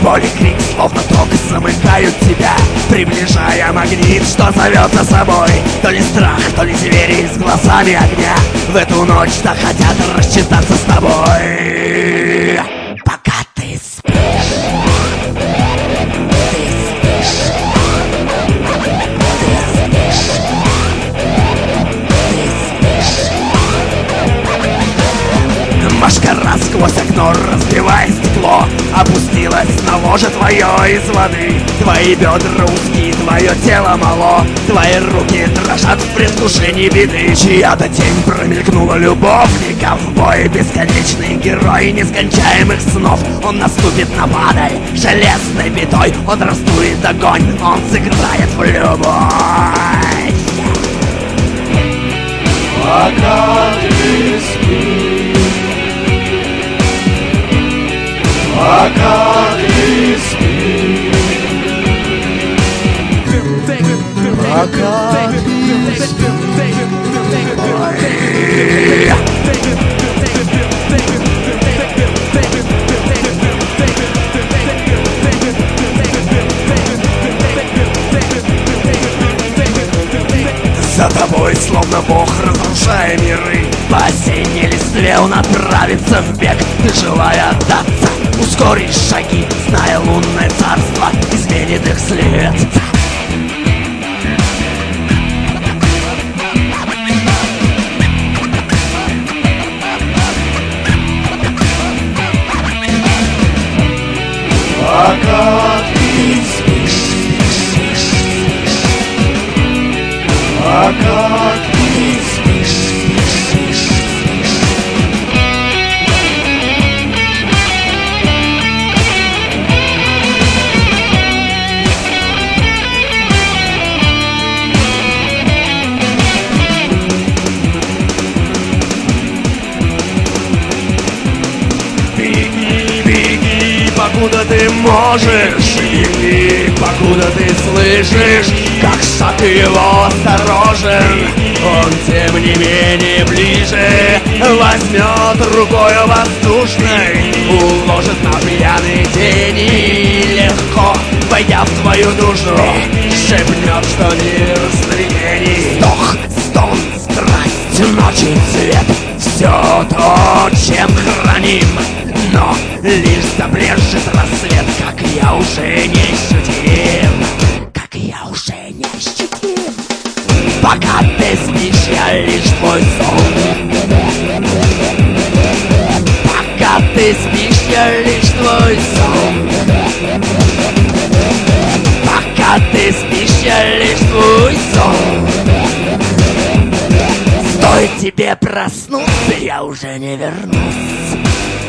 Боль и крик, словно ток, замыкают тебя, приближая магнит, что зовет за собой. То ли страх, то ли звери с глазами огня в эту ночь так хотят рассчитаться с тобой. Пока ты спишь, ты спишь, ты спишь, ты спишь. Машкара сквозь окно, разбивая стекло, опустилась на ложе твое из воды. Твои бедра узкие, твое тело мало, твои руки дрожат в предвкушении беды. Чья-то тень промелькнула любовника в бой. Бесконечный герой нескончаемых снов. Он наступит на падаль железной битой. Он раздует огонь, он сыграет в любовь. Пока ты спишь, пока ты спишь, пока ты За тобой, словно бог, разрушая миры, по осенней листве он отправится в бег. Ты, желая отдаться, ускоришь шаги, зная лунное царство изменит их след. пока ты спишь, пока ты спишь. Беги, беги, покуда ты можешь. Беги, покуда ты слышишь, как шаг его осторожен. Он, тем не менее, ближе возьмет рукою воздушной, уложит на пьяный день и легко, войдя в твою душу, шепнет, что мир стремлений. Вздох, стон, страсть, ночи, цвет, все то, чем храним. Но лишь забрежет рассвет, как я уже не ощутим, как я уже не ощутим. Пока ты спишь, я лишь твой сон. Пока ты спишь, я лишь твой сон. Пока ты спишь, я лишь твой сон. Стоит тебе проснуться, я уже не вернусь.